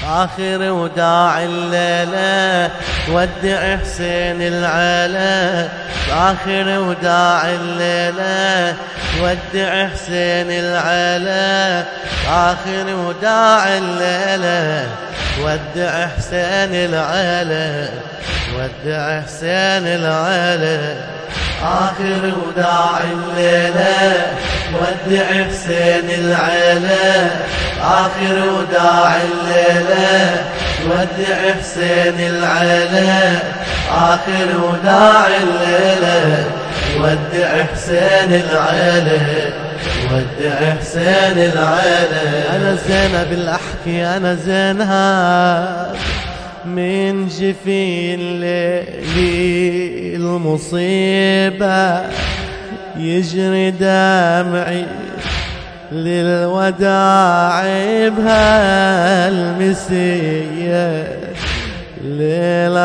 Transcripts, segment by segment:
آخر وداع الليلة ودع حسين العلا. آخر وداع الليلة ودع حسين العلا. آخر وداع الليلة ودع حسين العلا. ودع حسين العلا. آخر وداع الليلة ودع حسين العلا. آخر وداع الليلة ودع حسين العلا. آخر وداع الليلة ودع حسين العلا. ودع حسين العلا. أنا زينب الأحكي أنا زينب من جفين ليلي المصيبة يجري دمعي للوداع بهالمسية. ليلة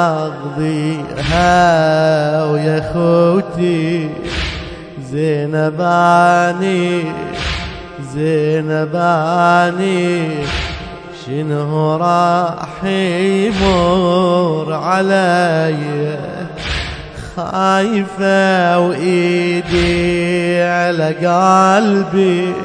أقضيها ويا خوتي زينباني زينباني شنو راح يمر علي. خايفة وإيدي على قلبي.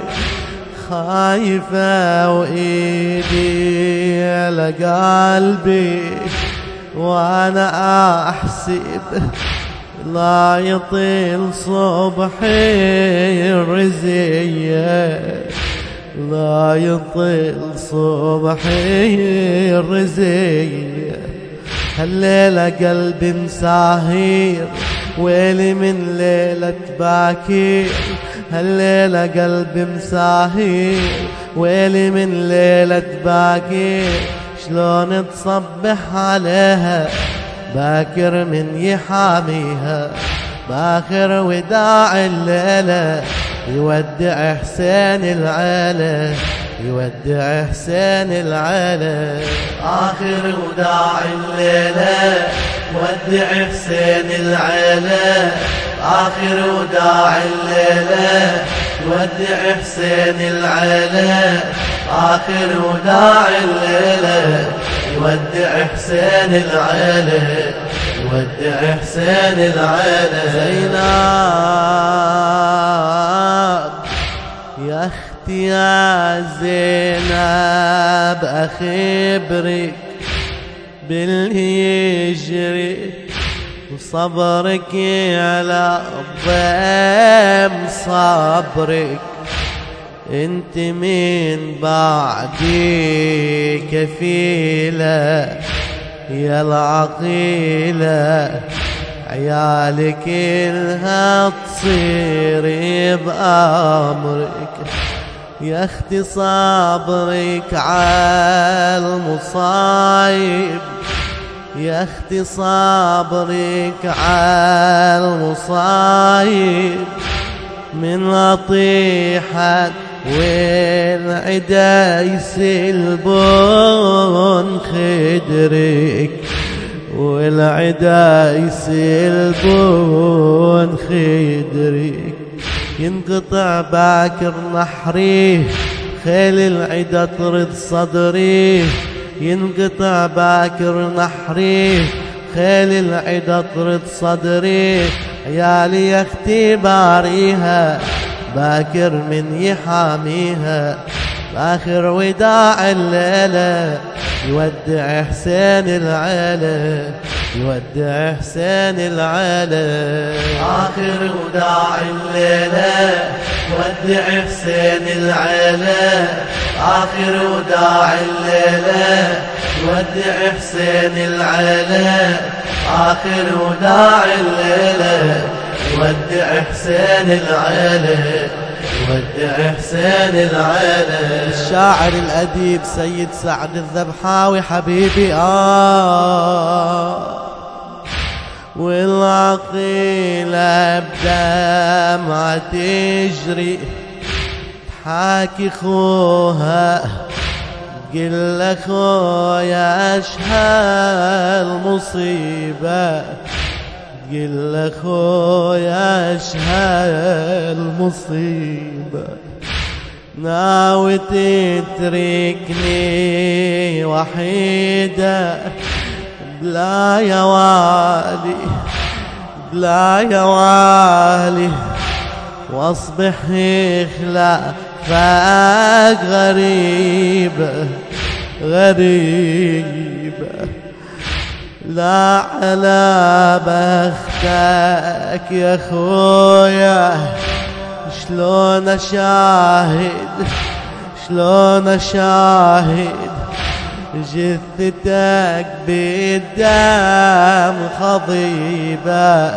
خايفة وإيدي على قلبي وأنا أحسب لا يطيل صبحي الرزية. لا يطيل صبحي الرزية. هالليلة قلبي مساهير ويلي من ليلة باكير. هالليلة قلبي مساهير ويلي من ليلة باكير. شلون تصبح عليها باكر من يحاميها. باخر وداع الليلة يودع حسين العلا. يودع حسين العلا. آخر وداع الليلة ودع حسين العلا. آخر وداع الليلة ودع حسين العلا. آخر وداع الليلة يودع حسين العلا. يودع حسين العلا. زينب يا اختي يا زينب أخبرك باللي يجري وصبرك على الضيم صبرك. انت من بعدي كفيلة يا العقيلة. عيالك إلها تصير بأمرك. يا اختي صبرك عالمصايب. يا اختي صبرك عالمصايب. من لطيحة والعدا يسلبون خدرك. والعدا يسلبون خدرك. ينقطع باكر نحريه خيل العدا ترد صدريه. ينقطع باكر نحريه خيل العدا ترد صدريه. عيالي يا اختي باريها باكر من يحاميها. آخر وداع الليلة يودع حسين العلا. يودع حسين العلا. آخر وداع الليلة ودع حسين العلا. آخر وداع الليلة ودع حسين العلا. آخر وداع الليلة ودع حسين العلا. ودع حسين العلا. الشاعر الأديب سيد سعد الذبحاوي حبيبي والعقيلة بدمعة تجري تحاكي خوها. قل اخويا ايش هالمصيبة. قل اخويا ايش هالمصيبة. ناوي تتركني وحيدة بلا يا والي بلا يا والي، واصبح خلافك غريبة غريبة. لا على بختك يا خويا، شلون اشاهد شلون اشاهد جثتك بالدم خضيبة،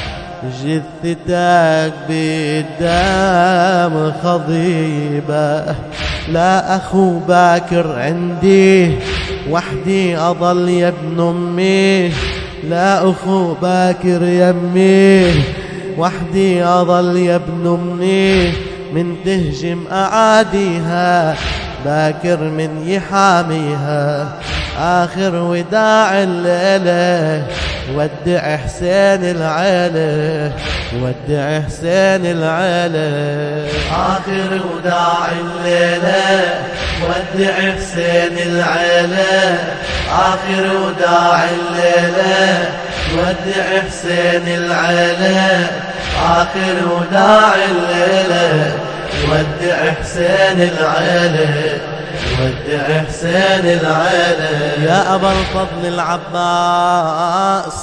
جثتك بالدم خضيبة. لا أخو باكر عندي وحدي أظل يا ابن أمي، لا أخو باكر يمي وحدي أظل يا ابن أمي. من تهجم أعاديها باكر من يحاميها. آخر وداع الليلة ودع حسين العيلة ودع حسين العيلة. آخر وداع الليلة ودع حسين العيلة. آخر وداع الليلة ودع حسين العيلة. آخر وداع الليلة ودع حسين العيلة ودع حسين العيلة. يا أبا الفضل العباس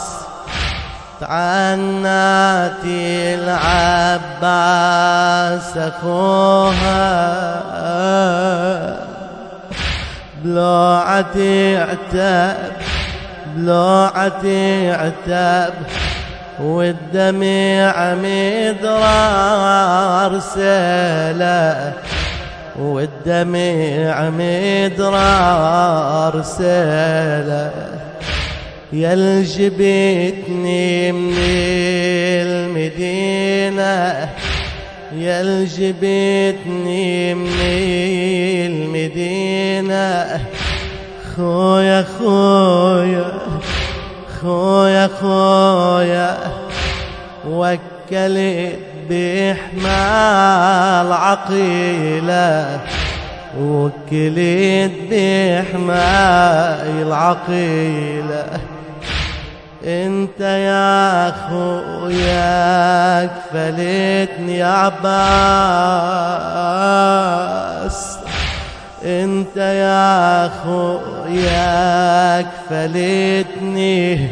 تعناتي العباس أخوها، بلوعتي عتاب بلوعتي عتاب والدمع مدرار سيله والدمع مدرار سيله. يلجبتني من المدينة يلجبتني من المدينة. خويا خويا خويا خويا وكلت بحمال عقيلة وكلت بحمال عقيلة. انت يا خويا كفلتني يا عباس، انت يا خويا كفلتني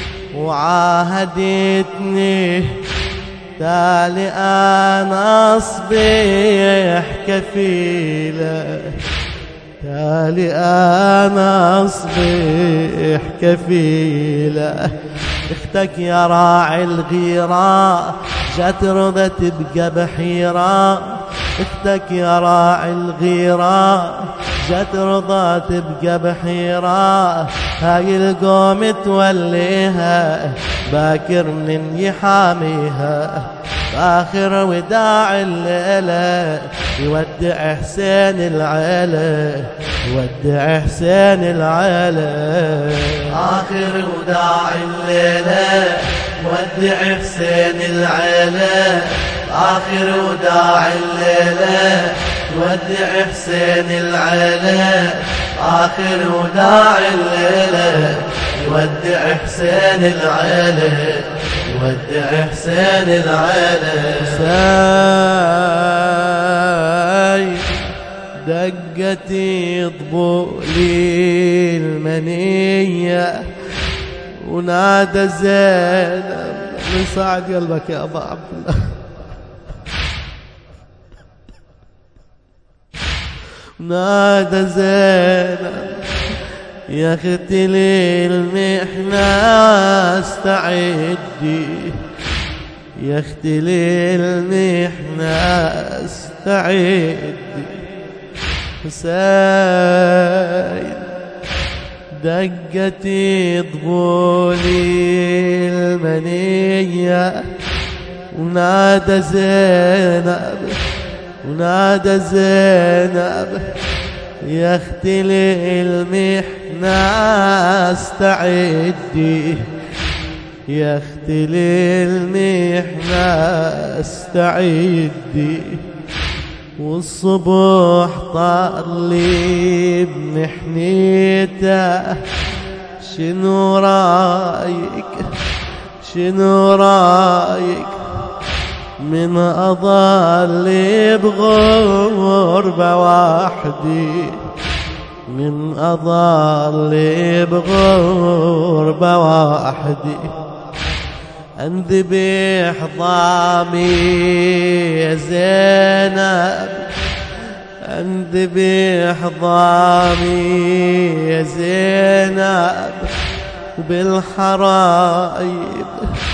وعاهدتني تالي انا اصبح كفيلة تالي انا اصبح كفيلة. اختك يا راعي الغيرة جات رضت تبقى بحيرة. اختك يا راعي الغيرة جات رضا تبقى بحيرة. هاي القوم توليها باكر من يحاميها. آخر وداع الليلة يودع حسين العيلة يودع حسين العيلة. آخر وداع الليلة ودع حسين العيلة. آخر وداع الليلة ودع حسين العيلة. آخر وداع الليلة يودع حسين العيلة يودع حسين العيلة. ساي دقتي طبولي المنية ونادى زينب من صعد قلبك يا أبا عبد الله. نادى زينب يا اختي للمحنة استعدي يا اختي للمحنة استعدي. حسين دقتي طبولي المنية ونادى زينب ونادى زينب يا اختي للمحنة استعدي يا اختي للمحنة استعدي. والصبح طالي بمحنيته. شنو رايك شنو رايك من أضل بغربة وحدي، من أضل بغربة وحدي. انذبح ضامي يا زينب، انذبح ضامي يا زينب، وبالحرايب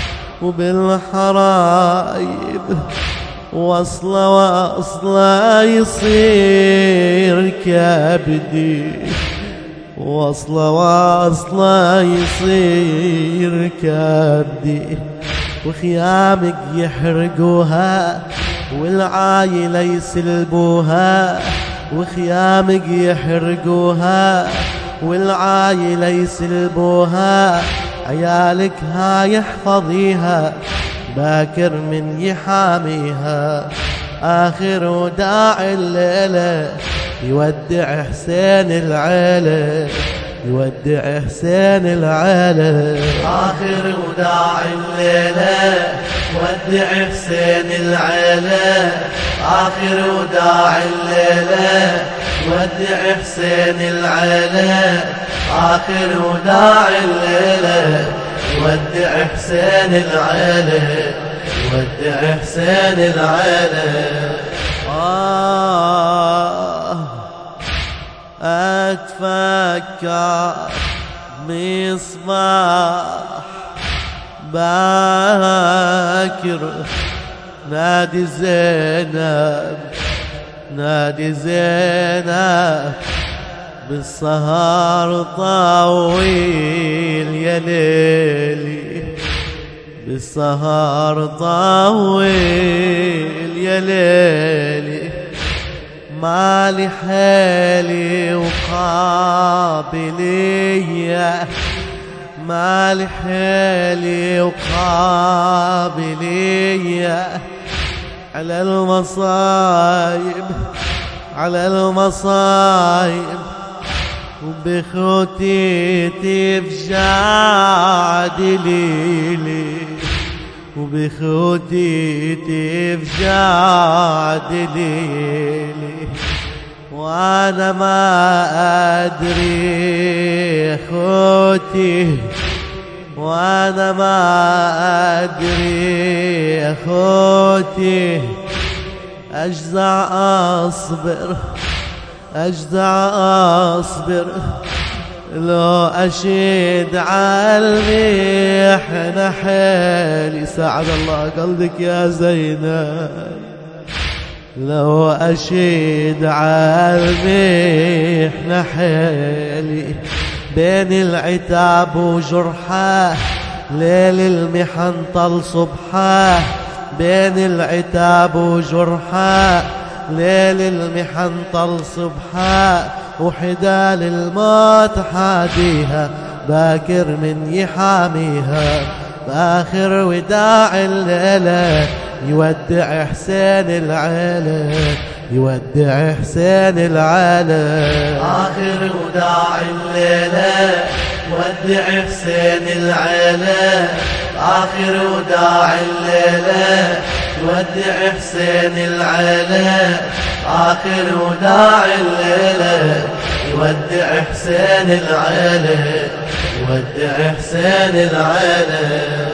وبالحرايب وصله وصله يصير كبدي، وصله وصله يصير كبدي. وخيامك يحرقوها والعايلة يسلبوها، وخيامك يحرقوها والعايلة يسلبوها. عيالك هاي احفظيها باكر من يحاميها. آخر وداع الليلة يودع حسين العيلة، يودع حسين العيلة. آخر وداع الليلة ودع حسين العيلة، آخر وداع الليلة ودع حسين العيلة، آخر وداع الليلة ودع حسين العيلة، ودع حسين العيلة. أتفكر مصباح باكر نادي زينب، نادي زينب بالسهر طويل يا ليلي، بالسهر طويل يا ليلي. مالي حالي وقابلية، مالي حالي وقابلية. على المصايب على المصايب وبخوتي تفجع دليلي، وبخوتي تفجع دليلي. وانا ما ادري خوتي، وانا ما ادري خوتي. اجزع اصبر اجزع اصبر لو اشيد عالمحنة حيلي. سعد الله قلبك يا زينب، لو اشيد عالمحنة حيلي. بين العتاب وجرحه ليل المحن طل صبحه، بين العتاب وجرحه ليل المحن طل صبحه. وحدال الموت حاديها باكر من يحاميها. بآخر وداع الليلة يودع حسين العيلة، يودع حسين العيلة. آخر وداع الليلة ودع حسين العيلة، آخر وداع الليلة ودع حسين العيلة، آخر وداع الليلة يودع حسين العيلة، يودع حسين العيلة.